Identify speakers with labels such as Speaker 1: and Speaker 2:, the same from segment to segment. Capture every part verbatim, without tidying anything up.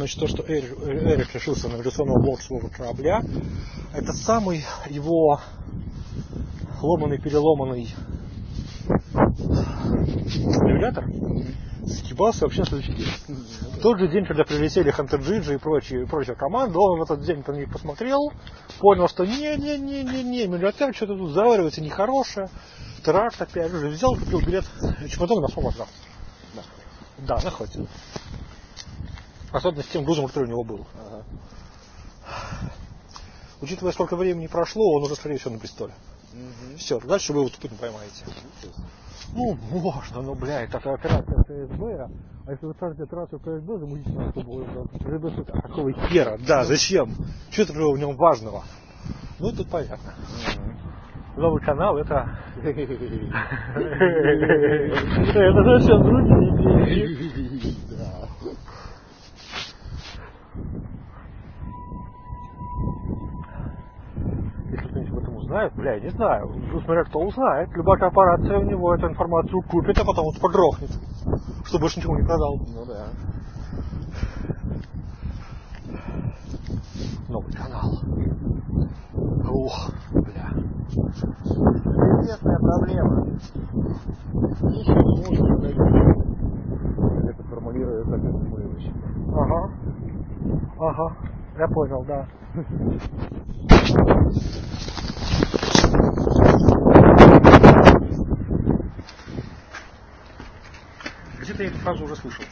Speaker 1: Значит, то, что Эрик, Эрик решился на навигационного блока своего корабля, это самый его ломаный, переломанный навигатор съебался вообще с лучки. В тот же день, когда прилетели Хантер Джиджи и прочие, прочая команда, он в этот день на них посмотрел, понял, что не-не-не-не-не, миллиард что-то тут заваривается нехорошее. Теракт опять же взял, купил билет, чемодан на сом отдал. Да, на хватит. Особенно с тем грузом, который у него был. Ага. Учитывая, сколько времени прошло, он уже, скорее всего, на престоле. Угу. Все, дальше вы его тупо не поймаете. Ну, можно, но, бля, это операция КСБ, а если вы скажете операцию КСБ, замутите на автобус. А какого хера? Да, зачем? Что это в нем важного? Ну, тут понятно. Новый канал, это... Это совсем другие деньги. Если кто-нибудь об этом узнает, бля, я не знаю. Смотря кто узнает. Любая корпорация у него эту информацию купит, а потом вот подрохнет. Что больше ничего не продал. Ну да. Новый канал. Ух, бля.
Speaker 2: Известная проблема. Ничего не может журналистов. Это формулирует так, как мы учим.
Speaker 1: Ага. Ага. Я понял, да. Где-то я эту фразу уже слышал.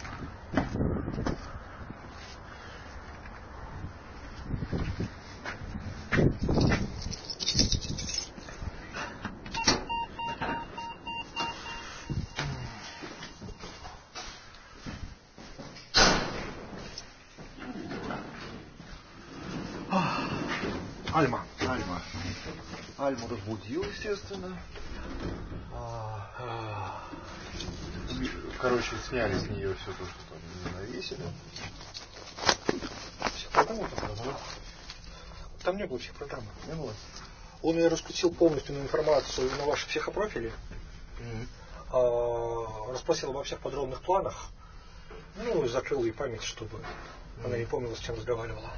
Speaker 1: Альма.
Speaker 2: Альма. Альму разбудил, естественно. А, а. Короче, сняли с нее все то, что там навесили.
Speaker 1: Там не было психопрограммы.
Speaker 2: Не было.
Speaker 1: Он ее раскрутил полностью на информацию на ваши психопрофили. Mm-hmm. А, расспросил обо всех подробных планах. Ну, и закрыл ей память, чтобы mm-hmm. она не помнила, с чем разговаривала.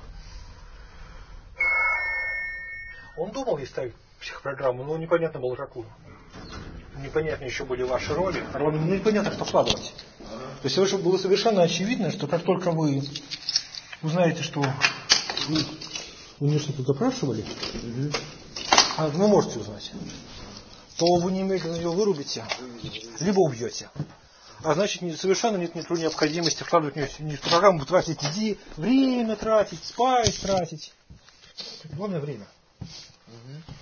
Speaker 1: Он думал ей ставить психопрограмму, но непонятно было какую. Непонятно еще были ваши роли. роли непонятно, что вкладывать. То есть было совершенно очевидно, что как только вы узнаете, что вы, вы мне что-то запрашивали, угу. а вы можете узнать, то вы немедленно ее вырубите, либо убьете. А значит, не, совершенно нет, нет необходимости вкладывать в нее в программу, тратить иди, время тратить, спать тратить. Главное время. Угу.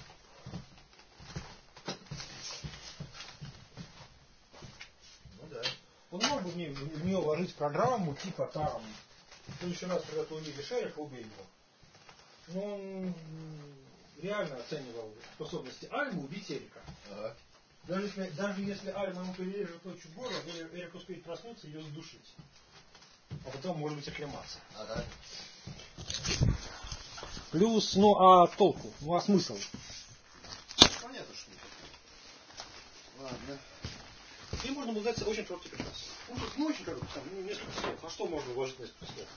Speaker 1: Он мог бы в нее, в нее вложить программу типа там, в следующий раз, когда ты увидишь Эрика, убей его. Но он реально оценивал способности Альмы убить Эрика. Ага. Даже, если, даже если Альма ему перережет ночью горло, Эрик успеет проснуться и ее задушить. А потом, может быть, оклематься. Ага. Плюс, ну а толку? Ну а смысл?
Speaker 2: Понятно, что. Ладно.
Speaker 1: И можно было дать очень короткий приказ. Ну, ну очень короткий, там, ну, несколько слов. А что можно вложить в несколько слов?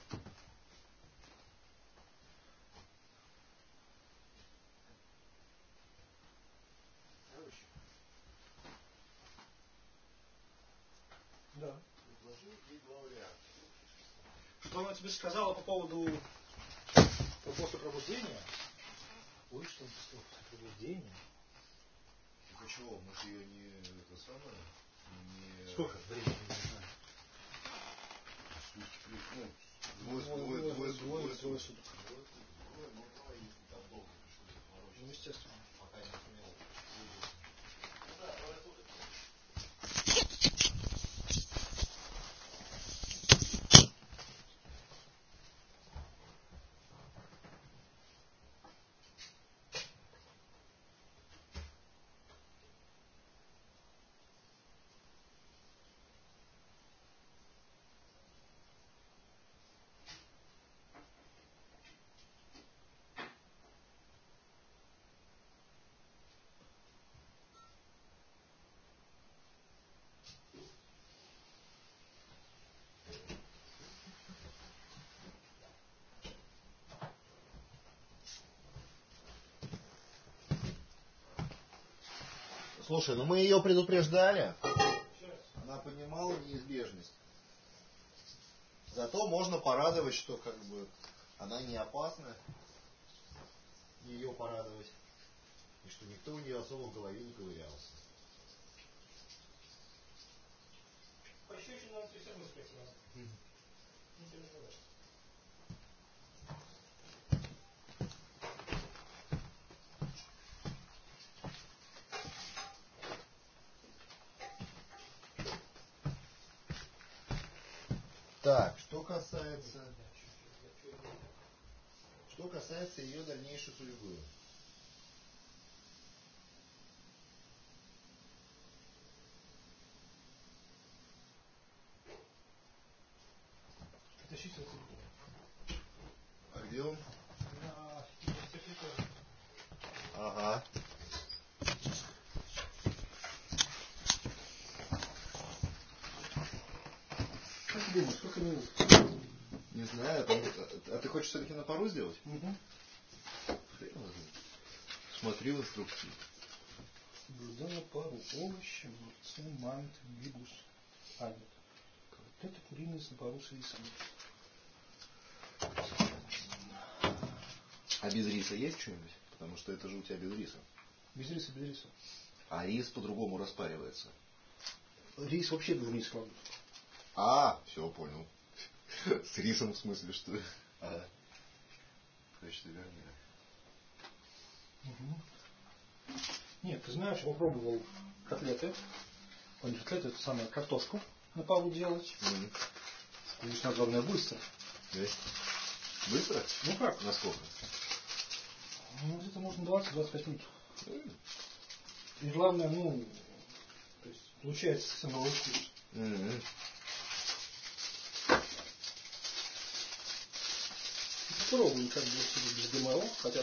Speaker 1: Короче. Да. Что она тебе сказала по поводу после пробуждения? Ой, что он после пробуждения?
Speaker 2: Почему? Мы же ее не это самое. Не...
Speaker 1: Сколько времени не знаю?
Speaker 2: Ну, двое, двое, двое, двое, двое, двое суток.
Speaker 1: Ну, естественно.
Speaker 2: Пока не сумел. Слушай, ну мы ее предупреждали. Она понимала неизбежность. Зато можно порадовать, что как бы она не опасна. Ее порадовать. И что никто у нее особо в голове не ковырялся.
Speaker 1: Пощечина ты все равно спросила. Не переживай.
Speaker 2: Так, что касается, что касается ее дальнейшей судьбы.
Speaker 1: Тащите вот телефон.
Speaker 2: А где он?
Speaker 1: На секретаре.
Speaker 2: Ага.
Speaker 1: Как ты думаешь, сколько минут?
Speaker 2: Не знаю, там, а, а ты хочешь все-таки на пару сделать?
Speaker 1: Угу.
Speaker 2: Смотри в инструкции.
Speaker 1: Блюдо на пару. Овощи, огурцы, манты, гибус. А, нет. Вот это куриный на пару с рисом.
Speaker 2: А без риса есть что-нибудь? Потому что это же у тебя без риса.
Speaker 1: Без риса, без риса.
Speaker 2: А рис по-другому распаривается.
Speaker 1: Рис вообще вниз кладут.
Speaker 2: А, все, понял. С рисом в смысле, что... А. Точно вернее.
Speaker 1: Угу. Нет, ты знаешь, я попробовал котлеты. Он котлеты, это самое, картошку на пару делать.
Speaker 2: Mm-hmm.
Speaker 1: Вкусно, главное, быстро.
Speaker 2: Yeah. Быстро?
Speaker 1: Ну как?
Speaker 2: Насколько?
Speaker 1: Ну, где-то можно двадцать-двадцать пять минут.
Speaker 2: Mm-hmm.
Speaker 1: И главное, ну, то есть, получается совсем новый вкус.
Speaker 2: Mm-hmm.
Speaker 1: Попробуем, как бы, себе без ГМО, хотя...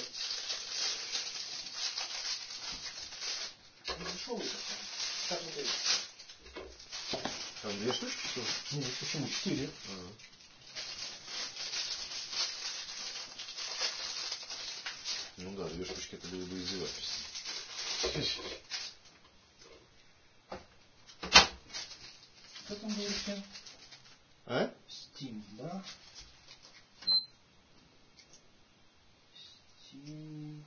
Speaker 1: Ну, дешевый такой. Как вот это?
Speaker 2: Там две штучки, что ли?
Speaker 1: Нет, почему? Четыре.
Speaker 2: А-а. Ну да, две штучки это было бы издевательство.
Speaker 1: Что там было еще?
Speaker 2: А?
Speaker 1: Steam, да? Steam.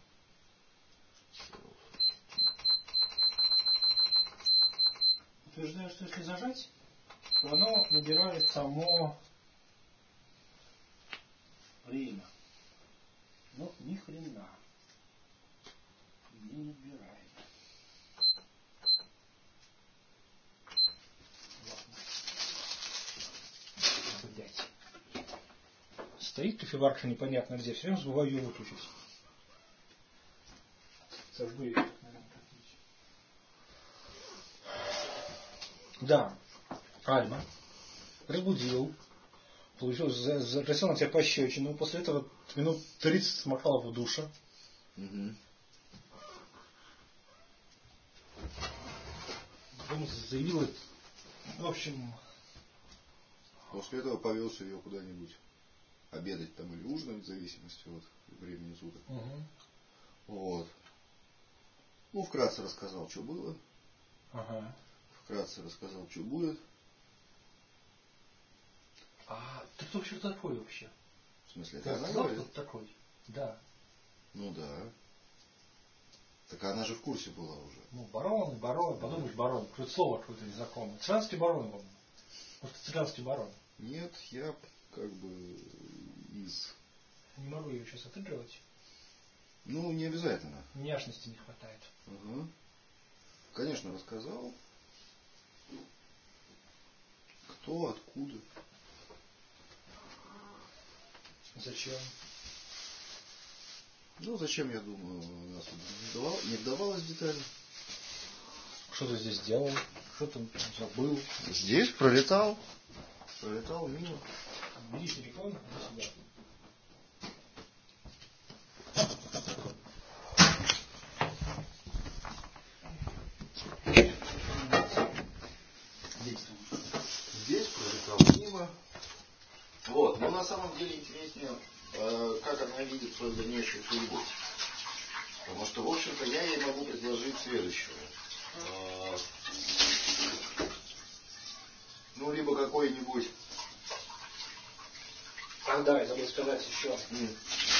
Speaker 1: Утверждаю, что если зажать, то оно набирает само время. Но ни хрена не набирает. Ладно. Блять. Стоит кофеварка непонятно где, все время забываю ее выключить. Забыли, наверное, как-нибудь. Да, Альма разбудил, получил, запросил на тебя пощечину, после этого минут тридцать смахала в душе.
Speaker 2: Угу.
Speaker 1: Потом заявила, в общем...
Speaker 2: После этого повелся ее куда-нибудь обедать там или ужинать, в зависимости от времени суток.
Speaker 1: Угу.
Speaker 2: Вот. Ну, вкратце рассказал, что было.
Speaker 1: Ага.
Speaker 2: Вкратце рассказал, что будет.
Speaker 1: А ты кто вообще такой вообще?
Speaker 2: В смысле,
Speaker 1: Ты
Speaker 2: это она
Speaker 1: знал,
Speaker 2: говорит?
Speaker 1: кто такой? Да.
Speaker 2: Ну да. Так она же в курсе была уже.
Speaker 1: Ну, барон, барон, подумаешь, барон. Какое-то слово какое-то незнакомое. Цыганский барон, по-моему. Может, цыганский барон.
Speaker 2: Нет, я как бы из...
Speaker 1: Не могу ее сейчас отыгрывать.
Speaker 2: Ну, не обязательно.
Speaker 1: Няшности не хватает.
Speaker 2: Угу. Конечно, рассказал. Кто, откуда.
Speaker 1: Зачем?
Speaker 2: Ну, зачем, я думаю, у нас не, вдавал, не вдавалось детали.
Speaker 1: Что ты здесь делал? Что ты забыл?
Speaker 2: Здесь пролетал. Пролетал мимо.
Speaker 1: Бери телефон, иди сюда.
Speaker 2: Здесь пролетал мимо. Вот, но на самом деле интереснее, э, как она видит свою дальнейшую судьбу. Потому что, в общем-то, я ей могу предложить следующее. А, ну, либо какой-нибудь...
Speaker 1: А, да, я забыл сказать еще.
Speaker 2: Mm.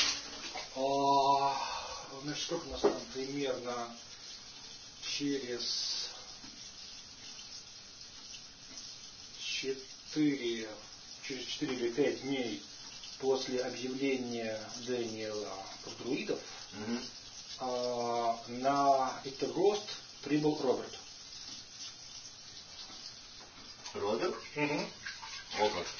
Speaker 1: А, значит, сколько у нас там примерно через четыре, через четыре или пять дней после объявления Дэниела про друидов
Speaker 2: Mm-hmm.
Speaker 1: а, на Итагост прибыл Роберт.
Speaker 2: Роберт?
Speaker 1: Угу.
Speaker 2: О как.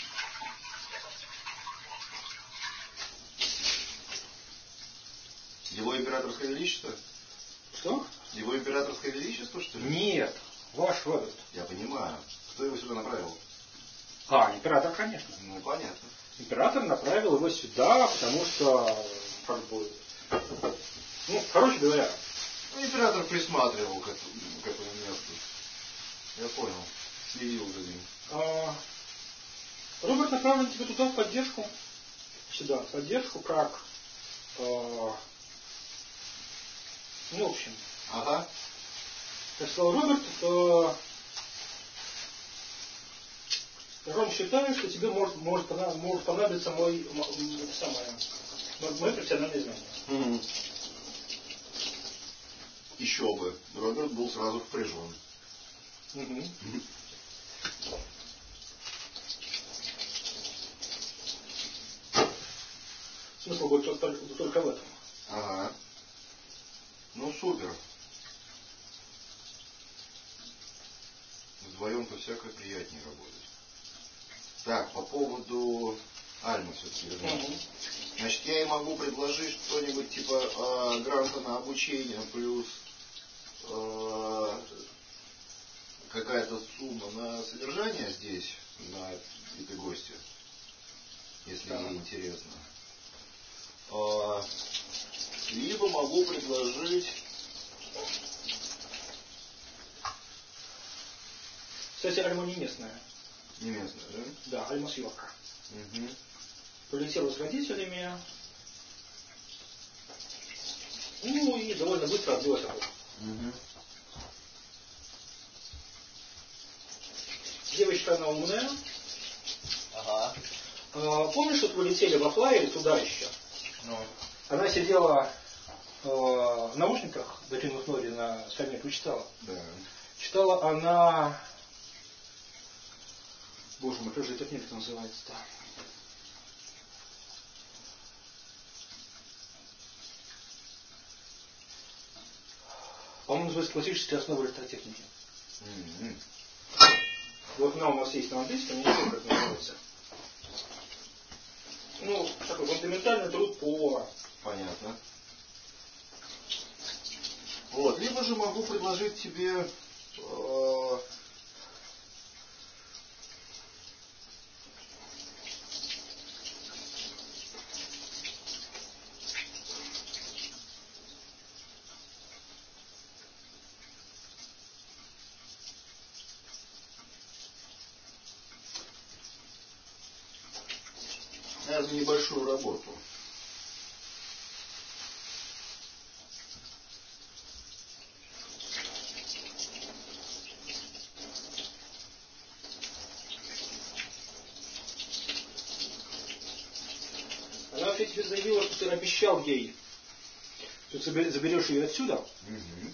Speaker 2: Его императорское величество?
Speaker 1: Что?
Speaker 2: Его императорское величество, что ли?
Speaker 1: Нет, ваш Роберт.
Speaker 2: Я понимаю. Кто его сюда направил?
Speaker 1: А, император, конечно.
Speaker 2: Ну, понятно.
Speaker 1: Император направил его сюда, потому что, как бы, ну, короче говоря.
Speaker 2: Ну, император присматривал к этому, к этому месту. Я понял. Следил за ним.
Speaker 1: А, Роберт направлен тебе туда в поддержку. Сюда, в поддержку, как, а, ну, в общем.
Speaker 2: Ага.
Speaker 1: Как сказал Роберт, а, Рон считает, что тебе может, может, может понадобиться мой, это самое, мое профессиональное знание.
Speaker 2: Mm-hmm. Еще бы. Роберт был сразу впряжен.
Speaker 1: Угу. Смысл будет только, только в этом.
Speaker 2: Ага. Ну, супер. Вдвоем-то всякое приятнее работать. Так, по поводу Альмы все-таки вернемся. Угу. Значит, я ей могу предложить что-нибудь типа э, гранта на обучение плюс э, какая-то сумма на содержание здесь, на этой гости, если да. Ей интересно. Э, либо могу предложить...
Speaker 1: Кстати, Альма не местная.
Speaker 2: Не местная, да?
Speaker 1: Да, Альма с Йорка.
Speaker 2: Угу.
Speaker 1: Полетела с родителями. Ну и довольно быстро отбилась от этого.
Speaker 2: Угу.
Speaker 1: Девочка, она умная.
Speaker 2: Ага.
Speaker 1: А, помнишь, что вы летели во флайере туда еще?
Speaker 2: Ну.
Speaker 1: Она сидела э, в наушниках, закинув ноги на скамейку и читала.
Speaker 2: Да.
Speaker 1: Читала она... Боже мой, как же эта книга называется-то? По-моему, называется «Классические основы электротехники».
Speaker 2: Mm-hmm.
Speaker 1: Вот она у нас есть на английском, не знаю, как называется. Ну, такой фундаментальный труд по...
Speaker 2: Понятно. Вот, либо же могу предложить тебе... Э- наверное, небольшую работу.
Speaker 1: Она вообще тебе заявила, что ты обещал ей, что ты заберешь ее отсюда,
Speaker 2: Угу.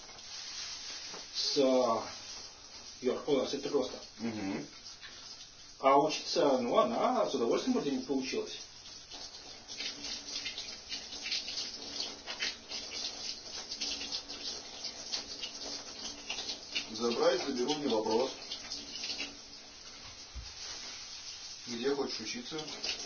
Speaker 1: с Йорк, о, с Этерроста.
Speaker 2: Угу.
Speaker 1: А учиться, ну, она с удовольствием вроде не получилась.
Speaker 2: Забрать, заберу, не вопрос. Где хочешь учиться?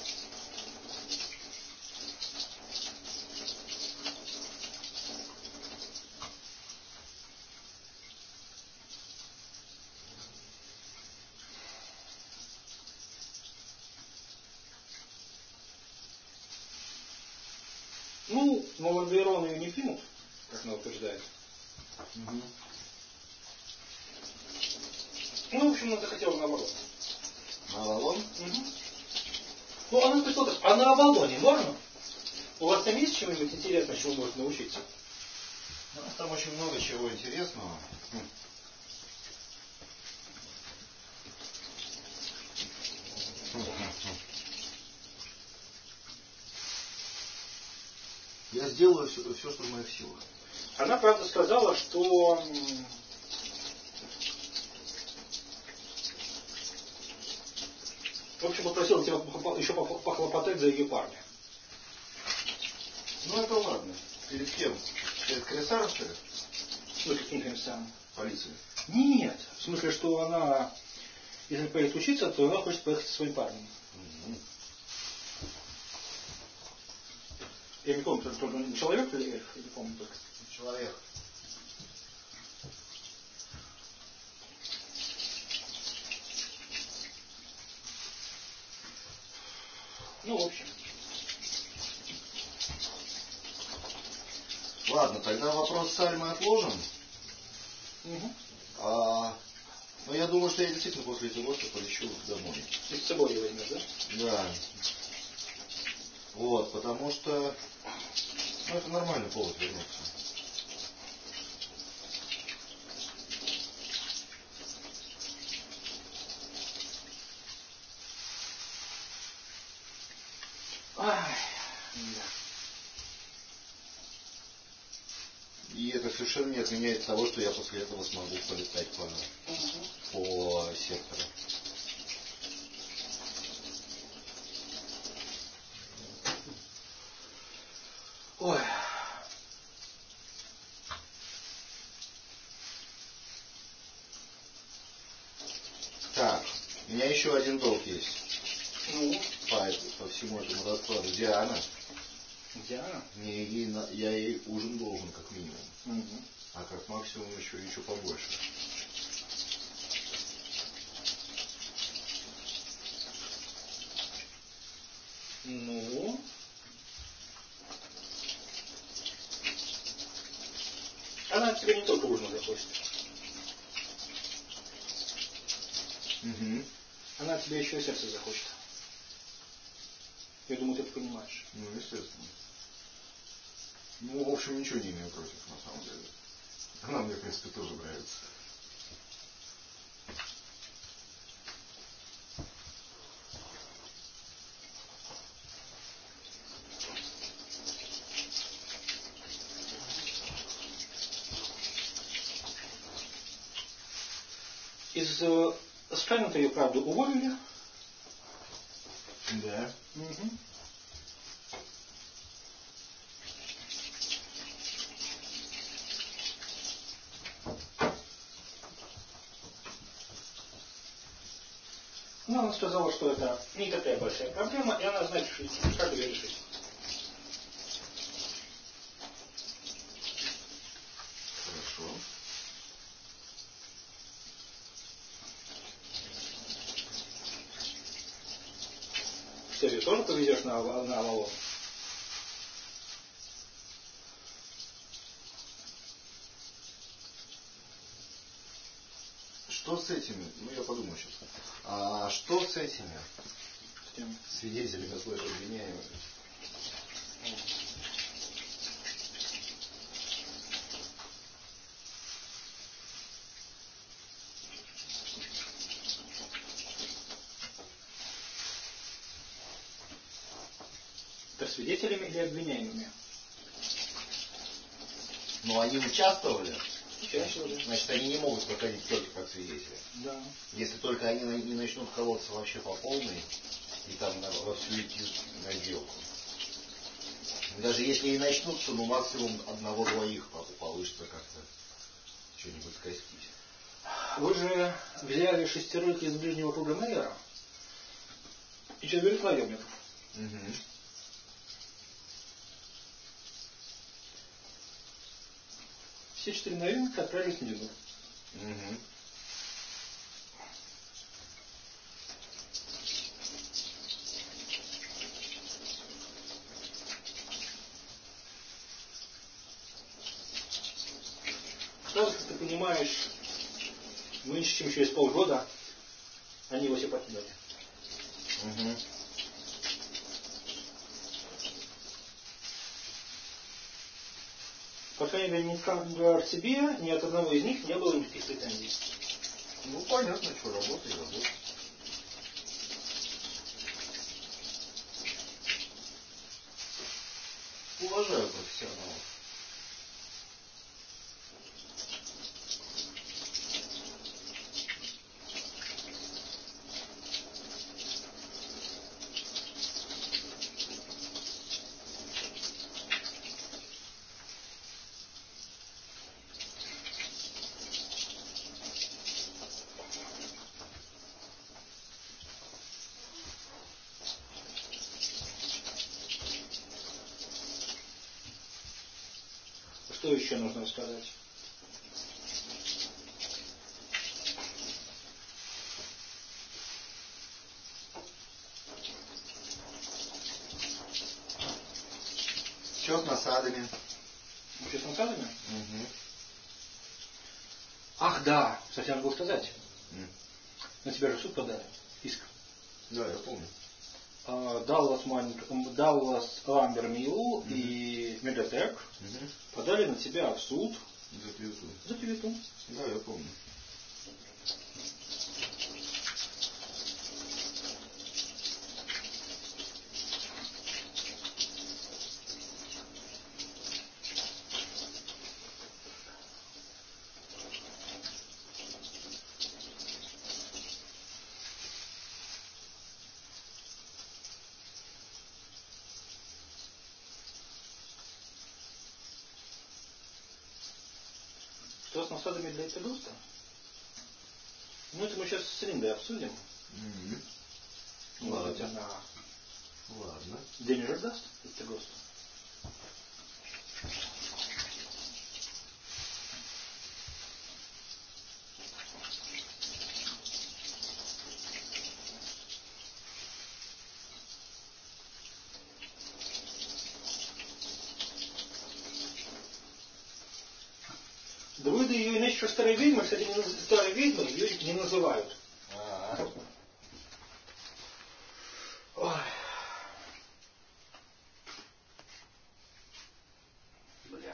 Speaker 1: Ну, но Вальдейрон ее не примут, как она утверждает.
Speaker 2: Угу.
Speaker 1: Ну, в общем, она захотела на Авалон.
Speaker 2: На Авалон?
Speaker 1: Угу. Ну, она спросила так, а на Авалоне можно? У вас там есть чего-нибудь интересного, чему можно научиться?
Speaker 2: Ну, там очень много чего интересного. Я сделаю все, все, что в моих силах.
Speaker 1: Она, правда, сказала, что в общем, попросила тебя еще похлопотать за ее парня.
Speaker 2: Ну это ладно. Перед кем? Перед комиссаром, что ли?
Speaker 1: Ну, каким комиссаром?
Speaker 2: Полиции.
Speaker 1: Нет. В смысле, что она, если поедет учиться, то она хочет поехать со своим парнем.
Speaker 2: Угу.
Speaker 1: Я не помню, только он человек или эльф, я не помню только.
Speaker 2: Человек.
Speaker 1: Ну, в общем.
Speaker 2: Ладно, тогда вопрос с Альмой отложим.
Speaker 1: Угу.
Speaker 2: А, но я думаю, что я действительно после этого что полечу домой.
Speaker 1: Ты с собой его возьмешь, да?
Speaker 2: Да. Вот, потому что ну, это нормальный повод вернуться.
Speaker 1: Ай, да.
Speaker 2: И это совершенно не отменяет того, что я после этого смогу полетать по, угу. по сектору.
Speaker 1: Ой.
Speaker 2: Так, у меня еще один долг есть.
Speaker 1: Ну?
Speaker 2: По, по всему этому раскладу. Диана.
Speaker 1: Диана?
Speaker 2: Мне ей, я ей ужин должен, как минимум.
Speaker 1: Угу.
Speaker 2: А как максимум еще, еще побольше.
Speaker 1: Ну? Она от тебя не только ужин захочет.
Speaker 2: Угу.
Speaker 1: Она от тебя еще и сердце захочет. Я думаю, ты это понимаешь.
Speaker 2: Ну, естественно. Ну, в общем, ничего не имею против, на самом деле. Она мне, в принципе, тоже нравится.
Speaker 1: Из э, Скайнета ее, правда, уволили.
Speaker 2: Да.
Speaker 1: Угу. Но она сказала, что это не такая большая проблема, и она знает, как ее решить.
Speaker 2: Хорошо.
Speaker 1: Ты ее тоже повезешь на, на Авалон?
Speaker 2: Что с этими? Ну, я подумаю сейчас. А что с этими?
Speaker 1: С тем.
Speaker 2: Свидетелями слэш обвиняемыми?
Speaker 1: Это свидетелями или обвиняемыми?
Speaker 2: Но они участвовали?
Speaker 1: Участвовали.
Speaker 2: Значит, они не могут проходить только как свидетели.
Speaker 1: Да.
Speaker 2: Если только они не начнут колоться вообще по полной и там вовсю идти на сделку. Даже если и начнут, то ну, максимум одного-двоих получится как-то что-нибудь скостить.
Speaker 1: Вы же взяли шестерых из ближнего круга Мейера и четверых наемников.
Speaker 2: Угу.
Speaker 1: Все четыре наемника отправились в Нью.
Speaker 2: Угу.
Speaker 1: Сразу, как ты понимаешь, меньше, чем через полгода они его все покидали.
Speaker 2: Угу.
Speaker 1: по крайней мере, ни к эр си би, ни от одного из них не было никаких претензий.
Speaker 2: Ну, понятно, что работа и работа. Уважаю профессионалов.
Speaker 1: Что еще нужно рассказать?
Speaker 2: Что с насадами?
Speaker 1: Что с насадами?
Speaker 2: Угу.
Speaker 1: Ах, да, совсем забыл сказать.
Speaker 2: Mm.
Speaker 1: На тебя же в суд подали. Иск.
Speaker 2: Да, я помню.
Speaker 1: Даллас, Даллас Ламбер Милл
Speaker 2: mm-hmm.
Speaker 1: и Медиатек
Speaker 2: mm-hmm.
Speaker 1: подали на тебя в суд
Speaker 2: за клевету.
Speaker 1: За клевету.
Speaker 2: Да, я помню.
Speaker 1: Что с насадами для Этегоста? Ну, это мы сейчас с Риндой обсудим.
Speaker 2: Mm-hmm.
Speaker 1: Может,
Speaker 2: Ладно.
Speaker 1: она
Speaker 2: Ладно.
Speaker 1: денежек даст Этегост? Друиды ее иначе, что старые ведьмы, кстати, не наз... старые ведьмы ее не называют.
Speaker 2: А-а-а.
Speaker 1: Ой. Бля.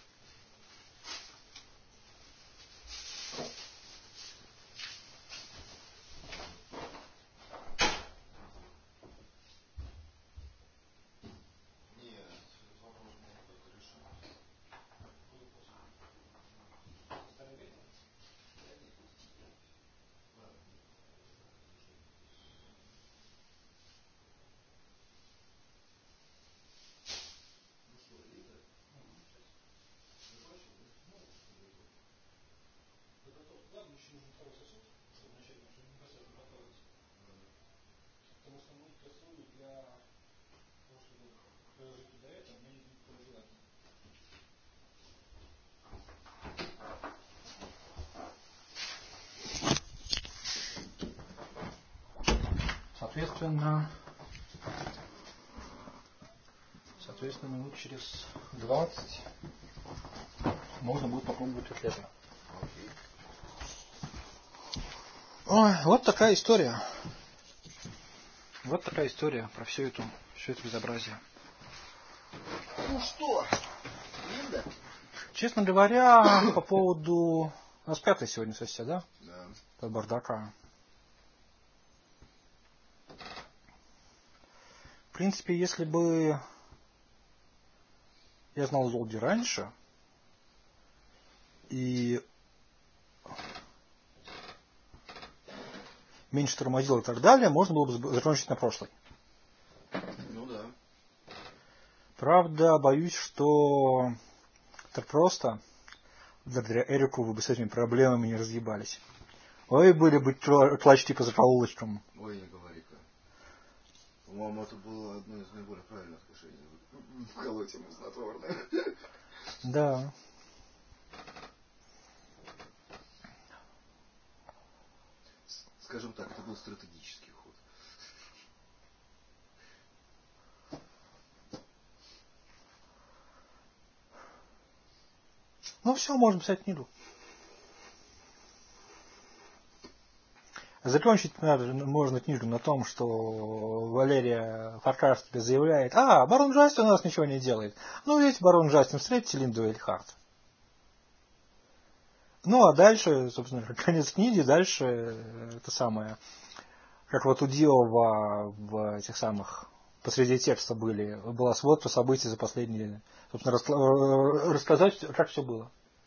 Speaker 1: Соответственно, соответственно, минут через двадцать можно будет попробовать котлету. Ой, вот такая история. Вот такая история про всю эту, все это безобразие.
Speaker 2: Ну что, Линда?
Speaker 1: Честно говоря, по поводу... У нас пятая сегодня сессия, да?
Speaker 2: Да.
Speaker 1: По бардака. В принципе, если бы я знал Золди раньше, и меньше тормозил и так далее, можно было бы закончить на прошлой.
Speaker 2: Ну да.
Speaker 1: Правда, боюсь, что так просто, благодаря Эрику, вы бы с этими проблемами не разъебались. Ой, были бы клачки по закоулочкам.
Speaker 2: Ой, не говори-ка. По-моему, это было одно из наиболее правильных решений. Вколоть ему снотворное.
Speaker 1: Да.
Speaker 2: Скажем так, это был стратегический ход.
Speaker 1: Ну все, можно писать книгу. Закончить надо, можно книгу на том, что Валерия Фаркарская заявляет: а, барон Джастин у нас ничего не делает. Ну, ведь барон Джастин, встретите Линду Эльхарт. Ну, а дальше, собственно, конец книги, дальше это самое, как вот у Диова в этих самых, посреди текста были, была сводка событий за последние, собственно, раска- рассказать, как все было.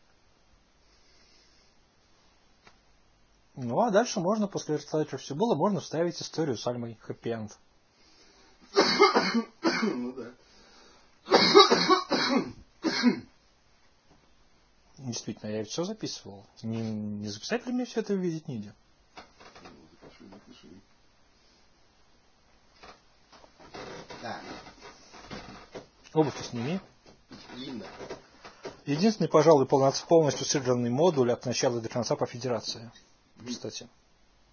Speaker 1: Ну, а дальше можно, после рассказать, как все было, можно вставить историю с Альмой хэппи-энд.
Speaker 2: Ну да.
Speaker 1: Действительно, я ведь все записывал. Не, не записать ли мне все это в виде книги?
Speaker 2: Запиши, запиши. Да.
Speaker 1: Обувь-то сними.
Speaker 2: Линда.
Speaker 1: Единственный, пожалуй, полностью сыгранный модуль от начала до конца по федерации. Кстати.